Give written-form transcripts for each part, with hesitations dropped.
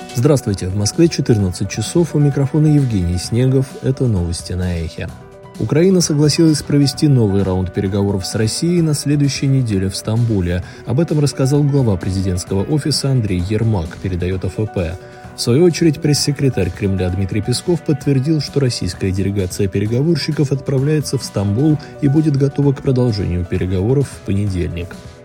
Здравствуйте, в Москве 14 часов, у микрофона Евгений Снегов, это новости на Эхе. Украина согласилась провести новый раунд переговоров с Россией на следующей неделе в Стамбуле. Об этом рассказал глава президентского офиса Андрей Ермак, передает АФП. В свою очередь, пресс-секретарь Кремля Дмитрий Песков подтвердил, что российская делегация переговорщиков отправляется в Стамбул и будет готова к продолжению переговоров в понедельник.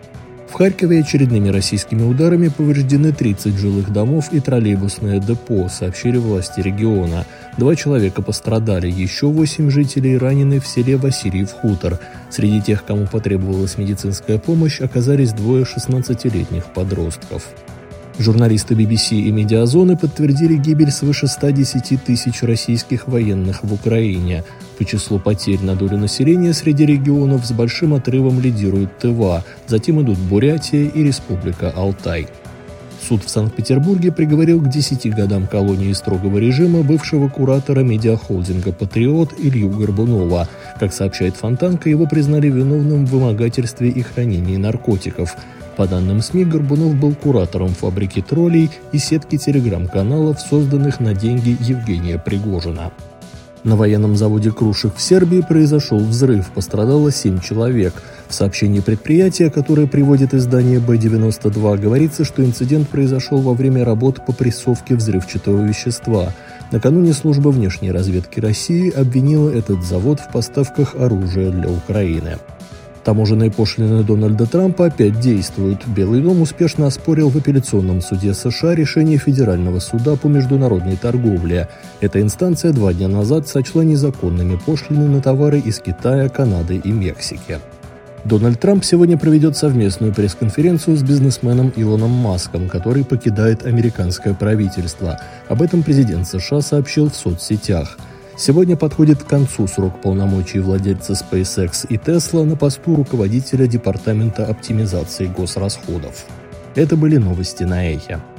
В Харькове очередными российскими ударами повреждены 30 жилых домов и троллейбусное депо, сообщили власти региона. 2 человека пострадали, еще 8 жителей ранены в селе Васильев Хутор. Среди тех, кому потребовалась медицинская помощь, оказались 2 16-летних подростков. Журналисты BBC и Медиазоны подтвердили гибель свыше 110 тысяч российских военных в Украине. По числу потерь на долю населения среди регионов с большим отрывом лидирует Тыва, затем идут Бурятия и Республика Алтай. Суд в Санкт-Петербурге приговорил к 10 годам колонии строгого режима бывшего куратора медиахолдинга «Патриот» Илью Горбунова. Как сообщает Фонтанка, его признали виновным в вымогательстве и хранении наркотиков. По данным СМИ, Горбунов был куратором фабрики троллей и сетки телеграм-каналов, созданных на деньги Евгения Пригожина. На военном заводе «Крушик» в Сербии произошел взрыв, пострадало 7 человек. В сообщении предприятия, которое приводит издание Б-92, говорится, что инцидент произошел во время работ по прессовке взрывчатого вещества. Накануне служба внешней разведки России обвинила этот завод в поставках оружия для Украины. Таможенные пошлины Дональда Трампа опять действуют. Белый дом успешно оспорил в апелляционном суде США решение Федерального суда по международной торговле. Эта инстанция 2 дня назад сочла незаконными пошлины на товары из Китая, Канады и Мексики. Дональд Трамп сегодня проведет совместную пресс-конференцию с бизнесменом Илоном Маском, который покидает американское правительство. Об этом президент США сообщил в соцсетях. Сегодня подходит к концу срок полномочий владельца SpaceX и Tesla на посту руководителя Департамента оптимизации госрасходов. Это были новости на Эхе.